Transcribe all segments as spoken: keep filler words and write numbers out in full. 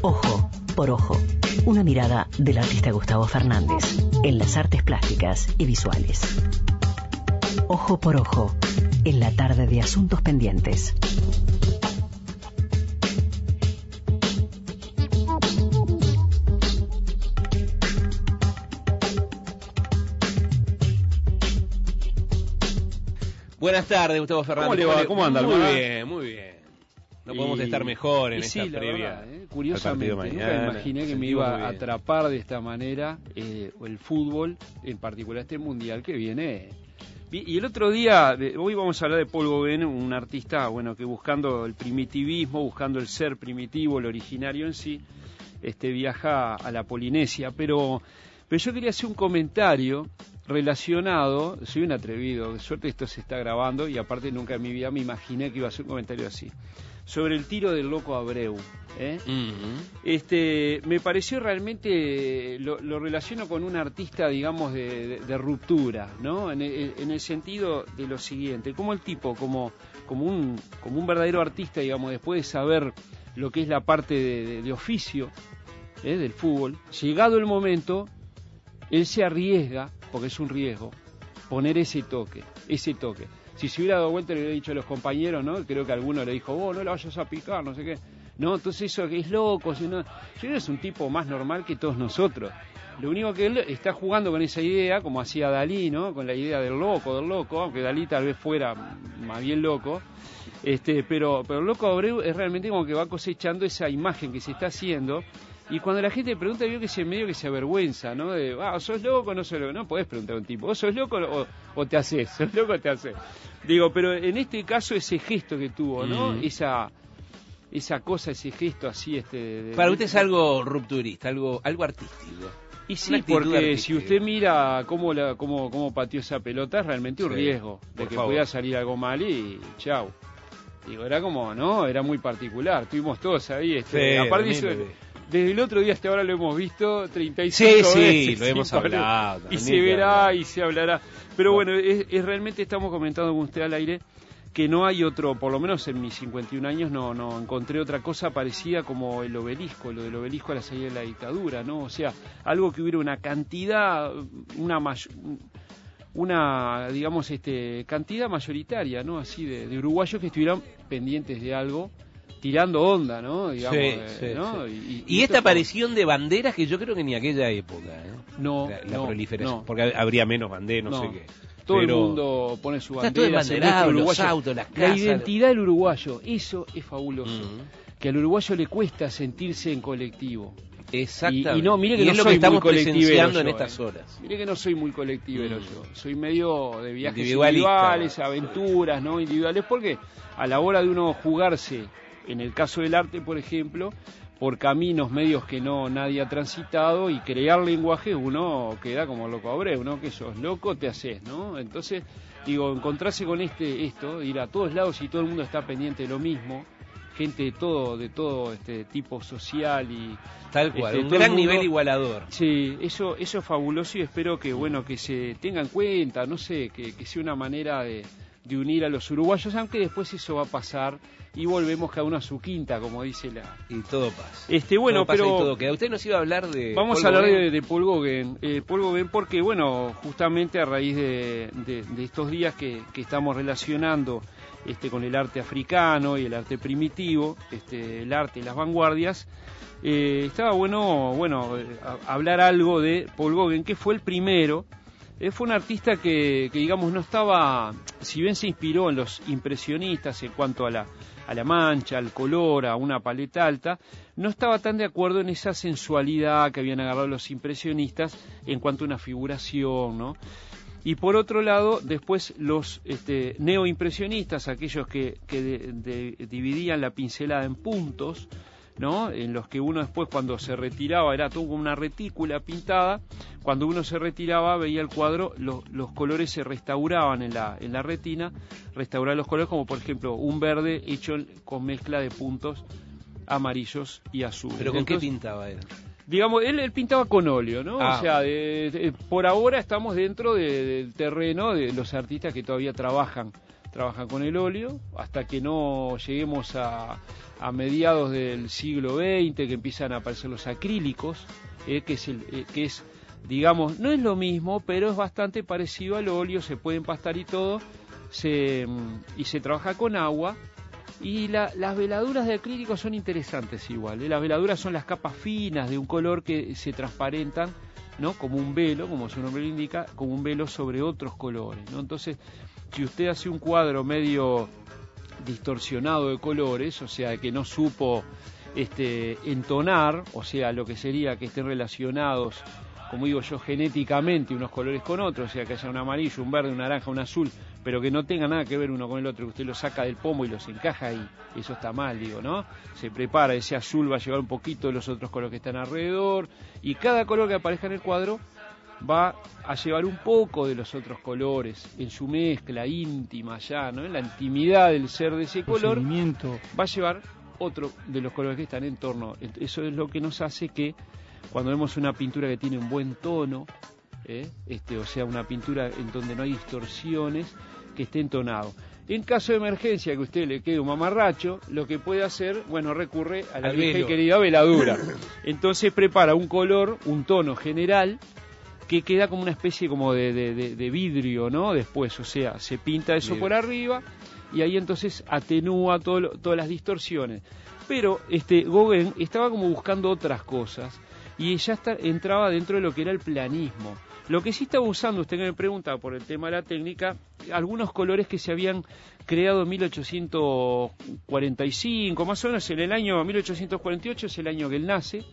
Ojo por ojo. Una mirada del artista Gustavo Fernández en las artes plásticas y visuales. Ojo por ojo. En la tarde de Asuntos Pendientes. Buenas tardes, Gustavo Fernández. ¿Cómo le va? ¿Cómo anda? Muy bien, muy bien. No podemos y, estar mejor en esta sí, previa. Verdad, ¿eh? Curiosamente, nunca imaginé que me iba a atrapar de esta manera eh, el fútbol, en particular este mundial que viene. Y el otro día, hoy vamos a hablar de Paul Gauguin, un artista, bueno, que buscando el primitivismo, buscando el ser primitivo, el originario en sí, este viaja a la Polinesia. Pero, pero yo quería hacer un comentario relacionado, soy un atrevido, de suerte esto se está grabando y aparte nunca en mi vida me imaginé que iba a hacer un comentario así, sobre el tiro del Loco Abreu. ¿eh? Uh-huh. Este, me pareció realmente, lo, lo relaciono con un artista, digamos, de, de, de ruptura, ¿no? En el, en el sentido de lo siguiente, como el tipo, como, como, un, como un verdadero artista, digamos, después de saber lo que es la parte de, de, de oficio ¿eh? del fútbol, llegado el momento, él se arriesga, porque es un riesgo, poner ese toque, ese toque. Si se hubiera dado vuelta, le hubiera dicho a los compañeros, ¿no? Creo que alguno le dijo, vos no la vayas a picar, no sé qué. No, entonces eso que es loco, si no... Yo es un tipo más normal que todos nosotros. Lo único que él está jugando con esa idea, como hacía Dalí, ¿no? Con la idea del loco, del loco, aunque Dalí tal vez fuera más bien loco. Este, pero, pero el Loco Abreu es realmente como que va cosechando esa imagen que se está haciendo. Y cuando la gente pregunta, veo que se medio que se avergüenza, ¿no? De, ah, ¿sos loco o no sos loco? No podés preguntar a un tipo, ¿vos sos loco o, o te haces? ¿Sos loco o te haces? Digo, pero en este caso ese gesto que tuvo, ¿no? Mm. Esa esa cosa, ese gesto así, este... De, Para usted es algo rupturista, algo algo artístico. Y sí, porque artística. Si usted mira cómo, la, cómo, cómo pateó esa pelota, es realmente un sí, riesgo de que favor. Pudiera salir algo mal y chau. Digo, era como, ¿no? Era muy particular, estuvimos todos ahí. Este, sí, aparte hizo... Desde el otro día hasta ahora lo hemos visto treinta y cinco sí, veces. Sí, lo hemos hablado. Y se verá y se hablará. Pero bueno, es, es realmente estamos comentando con usted al aire que no hay otro, por lo menos en mis cincuenta y un años no no encontré otra cosa parecida como el obelisco, lo del obelisco a la salida de la dictadura, ¿no? O sea, algo que hubiera una cantidad, una mayor... una, digamos, este cantidad mayoritaria, ¿no? Así de, de uruguayos que estuvieran pendientes de algo, tirando onda, ¿no? Digamos, sí, eh, sí, ¿no? Sí. Y, y, y esta aparición de banderas que yo creo que ni aquella época, ¿eh? No, la, la no, proliferación, no. porque habría menos banderas, no, no sé qué. Todo pero... el mundo pone su bandera, todo embanderado, los autos, las casas. La identidad del uruguayo, eso es fabuloso. Uh-huh. Que al uruguayo le cuesta sentirse en colectivo. Exactamente. Y, y no, mire que y no es lo soy que estamos muy presenciando yo, en estas eh. horas. Mire que no soy muy colectivero mm. yo. Soy medio de viajes individuales, aventuras, ¿no? Individuales, porque a la hora de uno jugarse, en el caso del arte, por ejemplo, por caminos medios que no nadie ha transitado y crear lenguajes, uno queda como Loco Abreu, ¿no? Que sos loco, te haces, ¿no? Entonces, digo, encontrarse con este esto, ir a todos lados y todo el mundo está pendiente de lo mismo, gente de todo, de todo este tipo social y tal cual, este, un gran nivel igualador. Sí, eso, eso es fabuloso y espero que bueno que se tenga en cuenta, no sé, que, que sea una manera de, de unir a los uruguayos, aunque después eso va a pasar y volvemos cada uno a su quinta, como dice la. Y todo pasa. Este, bueno, todo pasa pero y todo queda. Usted nos iba a hablar de. Vamos Paul a hablar Gauguin. de, de Paul Gauguin, eh, Paul Gauguin porque bueno, justamente a raíz de, de, de estos días que, que estamos relacionando este con el arte africano y el arte primitivo, este el arte y las vanguardias, eh, estaba bueno, bueno, eh, a, hablar algo de Paul Gauguin, que fue el primero. Eh, fue un artista que, que digamos no estaba, si bien se inspiró en los impresionistas en cuanto a la a la mancha, al color, a una paleta alta, no estaba tan de acuerdo en esa sensualidad que habían agarrado los impresionistas en cuanto a una figuración, ¿no? Y por otro lado, después los este, neoimpresionistas, aquellos que, que de, de, dividían la pincelada en puntos, ¿no? En los que uno después cuando se retiraba era todo como una retícula pintada, cuando uno se retiraba veía el cuadro, lo, los colores se restauraban en la, en la retina, restaurar los colores como por ejemplo un verde hecho con mezcla de puntos amarillos y azules. ¿Pero con Entonces, qué pintaba él? Digamos, él, él pintaba con óleo, ¿no? Ah. O sea, de, de, por ahora estamos dentro de, del terreno de los artistas que todavía trabajan trabajan con el óleo, hasta que no lleguemos a, a mediados del siglo veinte, que empiezan a aparecer los acrílicos, eh, que es el, eh, que es, digamos, no es lo mismo, pero es bastante parecido al óleo, se puede empastar y todo, se, y se trabaja con agua. Y la, las veladuras de acrílico son interesantes igual, ¿eh? Las veladuras son las capas finas de un color que se transparentan, ¿no? Como un velo, como su nombre lo indica, como un velo sobre otros colores, ¿no? Entonces, si usted hace un cuadro medio distorsionado de colores, o sea, que no supo este, entonar, o sea, lo que sería que estén relacionados, como digo yo, genéticamente unos colores con otros, o sea, que haya un amarillo, un verde, un naranja, un azul, pero que no tenga nada que ver uno con el otro, que usted lo saca del pomo y los encaja ahí, eso está mal, digo, ¿no? Se prepara, ese azul va a llevar un poquito de los otros colores que están alrededor, y cada color que aparezca en el cuadro va a llevar un poco de los otros colores en su mezcla íntima ya, ¿no? En la intimidad del ser de ese color, va a llevar otro de los colores que están en torno. Eso es lo que nos hace que cuando vemos una pintura que tiene un buen tono, ¿eh? este, o sea, una pintura en donde no hay distorsiones, que esté entonado. En caso de emergencia, que a usted le quede un mamarracho, lo que puede hacer, bueno, recurre a la Al vieja y velo. querida veladura. Entonces prepara un color, un tono general, que queda como una especie como de, de, de, de vidrio, ¿no? Después, o sea, se pinta eso Vidrio. por arriba y ahí entonces atenúa todo lo, todas las distorsiones. Pero este Gauguin estaba como buscando otras cosas y ya está, entraba dentro de lo que era el planismo. Lo que sí estaba usando, usted que me pregunta por el tema de la técnica, algunos colores que se habían creado en mil ochocientos cuarenta y cinco, más o menos en el año mil ochocientos cuarenta y ocho es el año que él nace.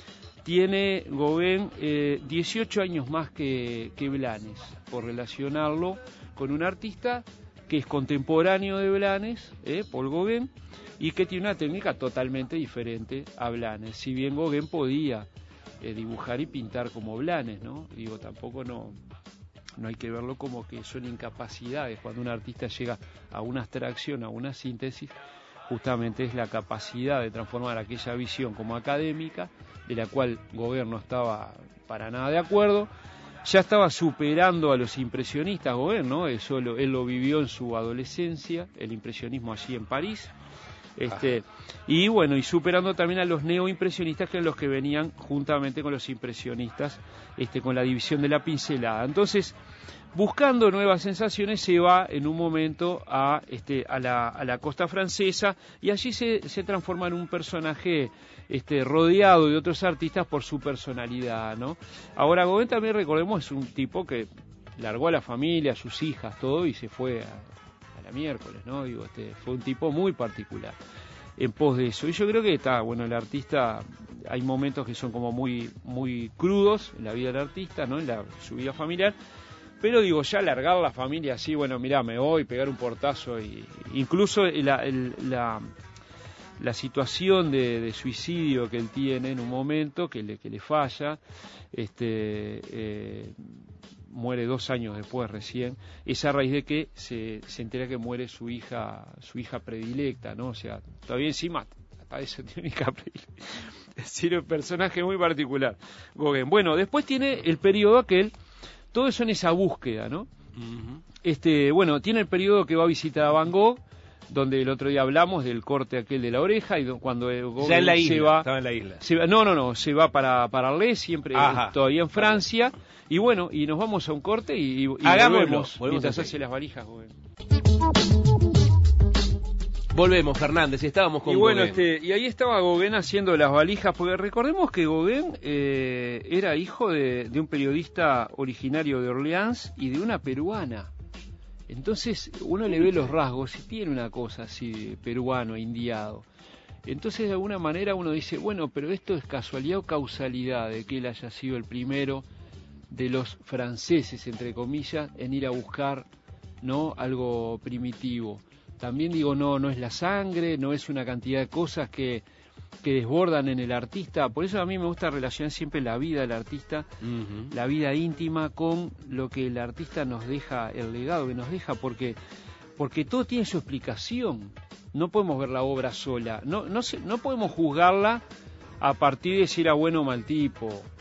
Tiene Gauguin eh, dieciocho años más que, que Blanes, por relacionarlo con un artista que es contemporáneo de Blanes, eh, Paul Gauguin, y que tiene una técnica totalmente diferente a Blanes. Si bien Gauguin podía eh, dibujar y pintar como Blanes, ¿no? Digo, tampoco no, no hay que verlo como que son incapacidades. Cuando un artista llega a una abstracción, a una síntesis, justamente es la capacidad de transformar aquella visión como académica, de la cual Gauguin no estaba para nada de acuerdo. Ya estaba superando a los impresionistas Gauguin, ¿no? Eso lo, él lo vivió en su adolescencia, el impresionismo allí en París. Este, y bueno, y superando también a los neoimpresionistas, que eran los que venían juntamente con los impresionistas, este, con la división de la pincelada. Entonces, buscando nuevas sensaciones, se va en un momento a, este, a, la, a la costa francesa y allí se, se transforma en un personaje este, rodeado de otros artistas por su personalidad, ¿no? Ahora, Gauguin también, recordemos, es un tipo que largó a la familia, a sus hijas, todo, y se fue a, a la miércoles, ¿no? Digo, este, fue un tipo muy particular en pos de eso. Y yo creo que está, bueno, el artista, hay momentos que son como muy, muy crudos en la vida del artista, ¿no? En la, su vida familiar. Pero digo, ya largar la familia así, bueno, mirá, me voy, pegar un portazo, y incluso la, el, la, la situación de, de suicidio que él tiene en un momento, que le, que le falla, este, eh, muere dos años después recién, es a raíz de que se, se entera que muere su hija, su hija predilecta, ¿no? O sea, todavía encima, hasta eso tiene una hija predilecta. Es decir, un personaje muy particular, Gauguin. Bueno, después tiene el periodo aquel. Todo eso en esa búsqueda, ¿no? Uh-huh. Este, bueno, tiene el periodo que va a visitar a Van Gogh, donde el otro día hablamos del corte aquel de la oreja, y cuando Gauguin ya en la isla, se va, estaba en la isla. Se va, no, no, no, se va para, para Arles, siempre Ajá. todavía en Francia, y bueno, y nos vamos a un corte y, y, y volvemos, volvemos mientras hace las valijas, Gauguin. Volvemos, Fernández, estábamos con y bueno, Gauguin. Este, y ahí estaba Gauguin haciendo las valijas, porque recordemos que Gauguin eh, era hijo de, de un periodista originario de Orleans y de una peruana. Entonces uno le ve los rasgos y tiene una cosa así de peruano, indiado. Entonces de alguna manera uno dice, bueno, pero esto es casualidad o causalidad de que él haya sido el primero de los franceses, entre comillas, en ir a buscar, ¿no?, algo primitivo. También digo, no, no es la sangre, no es una cantidad de cosas que, que desbordan en el artista. Por eso a mí me gusta relacionar siempre la vida del artista, uh-huh. la vida íntima, con lo que el artista nos deja, el legado que nos deja, porque, porque todo tiene su explicación. No podemos ver la obra sola, no, no, se, no podemos juzgarla a partir de si era bueno o mal tipo.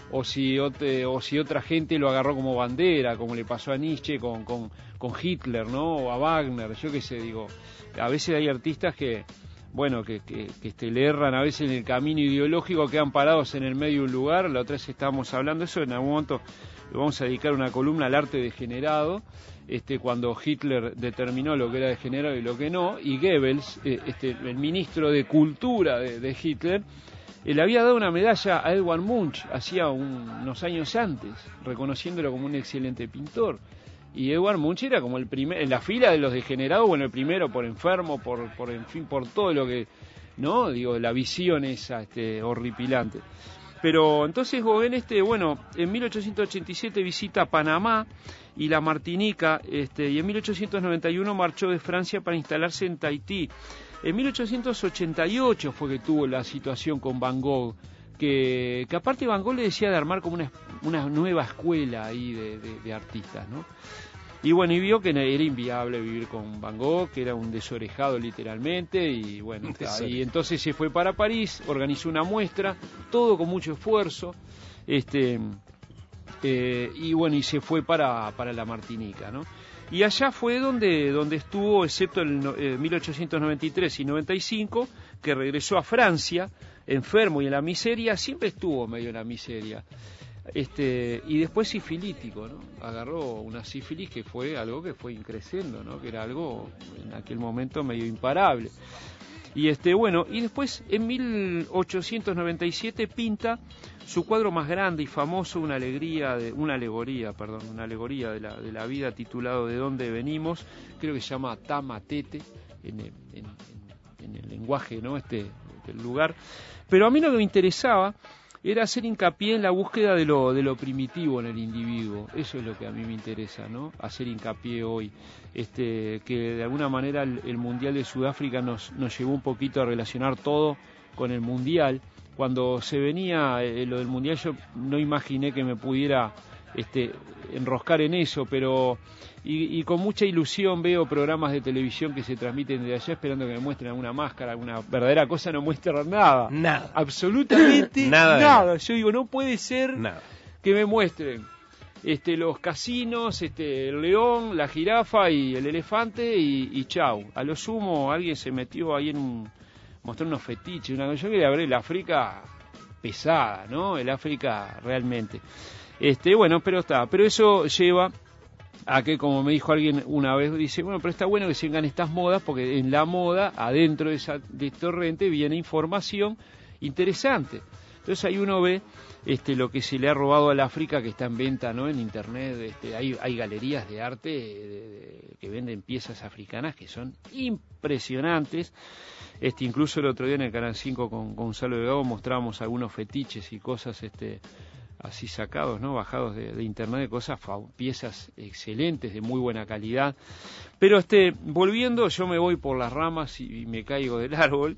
o si, ote, o si otra gente lo agarró como bandera, como le pasó a Nietzsche con, con, con Hitler, ¿no? O a Wagner, yo qué sé, digo, a veces hay artistas que, bueno, que, que, que este, le erran a veces en el camino ideológico, quedan parados en el medio de un lugar. La otra vez estábamos hablando de eso, en algún momento le vamos a dedicar una columna al arte degenerado, este, cuando Hitler determinó lo que era degenerado y lo que no, y Goebbels, eh, este, el ministro de Cultura de, de Hitler, eh, le había dado una medalla a Edvard Munch hacía un, unos años antes, reconociéndolo como un excelente pintor. Y Edvard Munch era como el primer, en la fila de los degenerados, bueno, el primero por enfermo, por, por en fin, por todo lo que, ¿no? Digo, la visión esa, este, horripilante. Pero entonces Gauguin, este, bueno, en mil ochocientos ochenta y siete visita Panamá y la Martinica, este, y en mil ochocientos noventa y uno marchó de Francia para instalarse en Tahití. En mil ochocientos ochenta y ocho fue que tuvo la situación con Van Gogh, que, que aparte Van Gogh le decía de armar como una, una nueva escuela ahí de, de, de artistas, ¿no? Y bueno, y vio que era inviable vivir con Van Gogh, que era un desorejado literalmente, y bueno, y entonces se fue para París, organizó una muestra, todo con mucho esfuerzo, este, eh, y bueno, y se fue para, para la Martinica, ¿no? Y allá fue donde, donde estuvo, excepto en eh, mil ochocientos noventa y tres y noventa y cinco, que regresó a Francia, enfermo y en la miseria, siempre estuvo medio en la miseria. Este, y después sifilítico, ¿no? Agarró una sífilis que fue algo que fue increciendo, ¿no? Que era algo en aquel momento medio imparable. Y este, bueno, y después en mil ochocientos noventa y siete pinta su cuadro más grande y famoso, una alegría de, una alegoría, perdón, una alegoría de la, de la vida, titulado ¿De dónde venimos? Creo que se llama Tamatete en el, en, en el lenguaje, ¿no? Este, del lugar. Pero a mí lo que me interesaba era hacer hincapié en la búsqueda de lo, de lo primitivo en el individuo. Eso es lo que a mí me interesa, ¿no? Hacer hincapié hoy. Este, que de alguna manera el, el Mundial de Sudáfrica nos, nos llevó un poquito a relacionar todo con el Mundial. Cuando se venía eh, lo del Mundial, yo no imaginé que me pudiera este, enroscar en eso, pero y, y con mucha ilusión veo programas de televisión que se transmiten desde allá esperando que me muestren alguna máscara, alguna verdadera cosa. No muestran nada. Nada. Absolutamente nada. nada. Yo digo, no puede ser nada. Que me muestren este, los casinos, este, el león, la jirafa y el elefante y, y chau. A lo sumo alguien se metió ahí en un... mostró unos fetiches, una yo quería ver el África pesada, ¿no? El África realmente. Este, bueno, pero está, pero eso lleva a que, como me dijo alguien una vez, dice, bueno, pero está bueno que sigan estas modas, porque en la moda, adentro de esa de torrente, viene información interesante. Entonces ahí uno ve este, lo que se le ha robado al África, que está en venta, ¿no? En internet, este, hay, hay galerías de arte de, de, que venden piezas africanas que son impresionantes. Este, incluso el otro día en el Canal cinco con, con Gonzalo Delgado mostrábamos algunos fetiches y cosas este, así sacados, ¿no? Bajados de, de internet, de cosas, piezas excelentes, de muy buena calidad. Pero este, volviendo, yo me voy por las ramas y, y me caigo del árbol.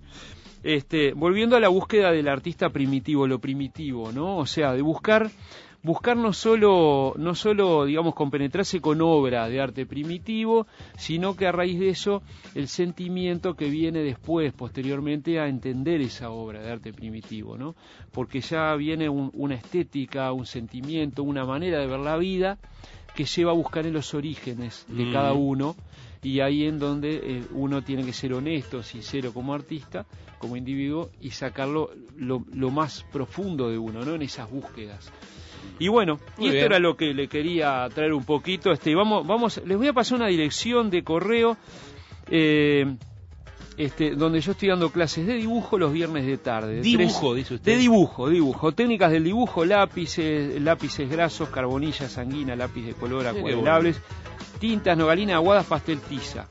Este, volviendo a la búsqueda del artista primitivo, lo primitivo, ¿no? O sea, de buscar, buscar no solo, no solo, digamos, compenetrarse con obra de arte primitivo, sino que a raíz de eso, el sentimiento que viene después, posteriormente, a entender esa obra de arte primitivo, ¿no? Porque ya viene un, una estética, un sentimiento, una manera de ver la vida que lleva a buscar en los orígenes de mm. cada uno. Y ahí en donde eh, uno tiene que ser honesto, sincero como artista, como individuo, y sacarlo lo, lo más profundo de uno, ¿no? En esas búsquedas. Y bueno, Muy y esto bien. Era lo que le quería traer un poquito. Este, vamos, vamos, les voy a pasar una dirección de correo eh, este, donde yo estoy dando clases de dibujo los viernes de tarde. De dibujo, tres, dice usted. De dibujo, dibujo. Técnicas del dibujo, lápices, lápices grasos, carbonilla, sanguina, lápiz de color, acuarelables. Bueno. Tintas, nogalina, aguadas, pastel, tiza.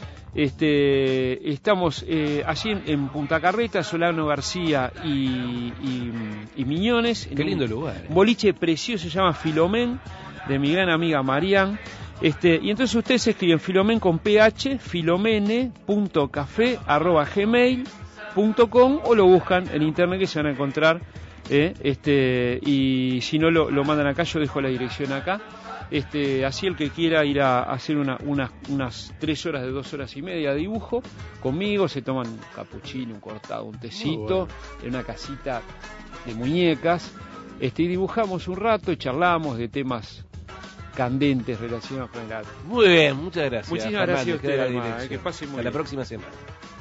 Este, estamos eh, allí en, en Punta Carreta, Solano García y, y, y Miñones. Qué lindo lugar. Un boliche precioso, se llama Filomén, de mi gran amiga Marián. Este, y entonces ustedes escriben Filomén con ph, filomene punto café arroba gmail punto com, o lo buscan en internet que se van a encontrar. Eh, este, y si no lo, lo mandan acá, yo dejo la dirección acá. Este, así el que quiera ir a hacer una, una, unas tres horas de dos horas y media de dibujo conmigo, se toman un capuchino, un cortado, un tecito, bueno. En una casita de muñecas, Este, y dibujamos un rato, charlamos de temas candentes relacionados con el arte. Muy bien, muchas gracias. Muchísimas gracias a usted, Alma, que pase muy bien. Hasta la próxima semana.